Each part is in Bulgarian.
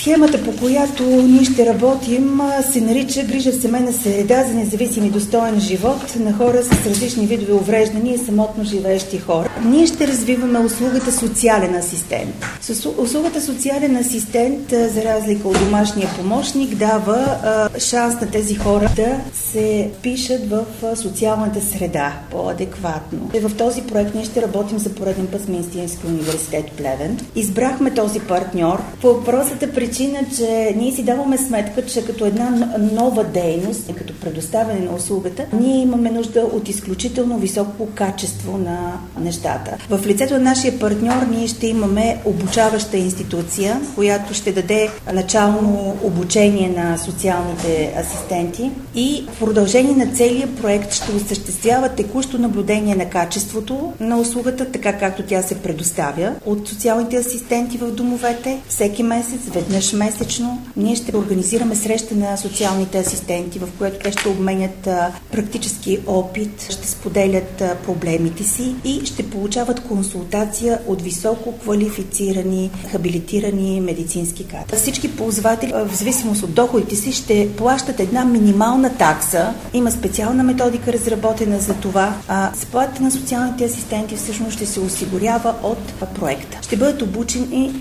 Схемата, по която ние ще работим, се нарича грижа в семейна среда за независим и достоен живот на хора с различни видове увреждания и самотно живеещи хора. Ние ще развиваме услугата социален асистент. Услугата социален асистент, за разлика от домашния помощник, дава шанс на тези хора да се впишат в социалната среда по-адекватно. В този проект ние ще работим за пореден път с Медицинския университет Плевен. Избрахме този партньор по простата причина, че ние си даваме сметка, че като една нова дейност, като предоставяне на услугата, ние имаме нужда от изключително високо качество на нещата. В лицето на нашия партньор ние ще имаме обучаваща институция, която ще даде начално обучение на социалните асистенти и в продължение на целия проект ще осъществява текущо наблюдение на качеството на услугата, така както тя се предоставя от социалните асистенти в домовете. Всеки месец, веднъж месечно, ние ще организираме среща на социалните асистенти, в което те ще обменят практически опит, ще споделят проблемите си и ще получават консултация от високо квалифицирани, хабилитирани медицински кадри. Всички ползватели, в зависимост от доходите си, ще плащат една минимална такса. Има специална методика, разработена за това. Заплатата на социалните асистенти всъщност ще се осигурява от проекта. Ще бъдат обучени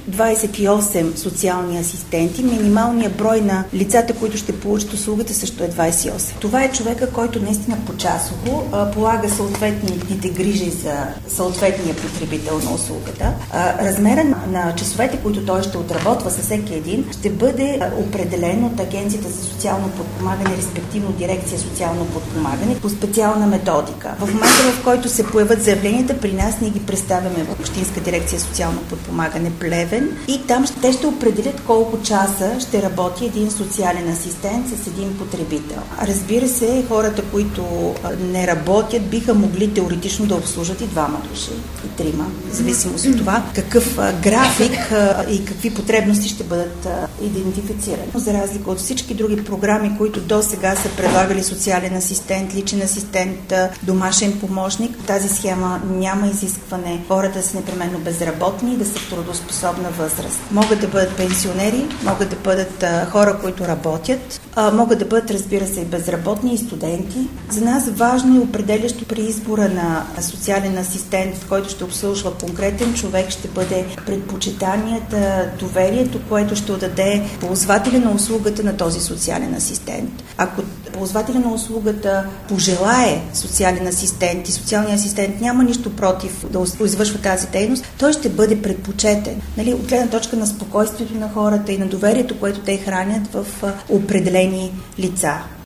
28 социални асистенти. Минималният брой на лицата, които ще получат услугата, също е 28. Това е човека, който наистина почасово полага съответните грижи за съответния потребител на услугата. Размера на часовете, които той ще отработва със всеки един, ще бъде определен от Агенцията за социално подпомагане, респективно дирекция социално подпомагане, по специална методика. В момента, в който се появят заявленията, при нас ние ги представяме в Общинска дирекция социално подпомагане Плевен и там те ще определят колко часа ще работи един социален асистент с един потребител. Разбира се, хората, които не работят, биха могли теоретично да обслужат и двама души, и трима, в зависимост от това какъв график и какви потребности ще бъдат идентифицирани. За разлика от всички други програми, които до сега са предлагали социален асистент, личен асистент, домашен помощник, тази схема няма изискване хората да са непременно безработни и да са в трудоспособна възраст. Могат да бъдат пенсионери, могат да бъдат хора, които работят, могат да бъдат, разбира се, и безработни и студенти. За нас важно и определящо при избора на социален асистент, който ще обслужва конкретен човек, ще бъде предпочитанията, доверието, което ще отдаде ползвателя на услугата на този социален асистент. Ако ползвателя на услугата пожелае социален асистент и социалният асистент няма нищо против да извършва тази дейност, той ще бъде предпочетен. От гледна точка на спокойствието на хората и на доверието, което те хранят в определени лица.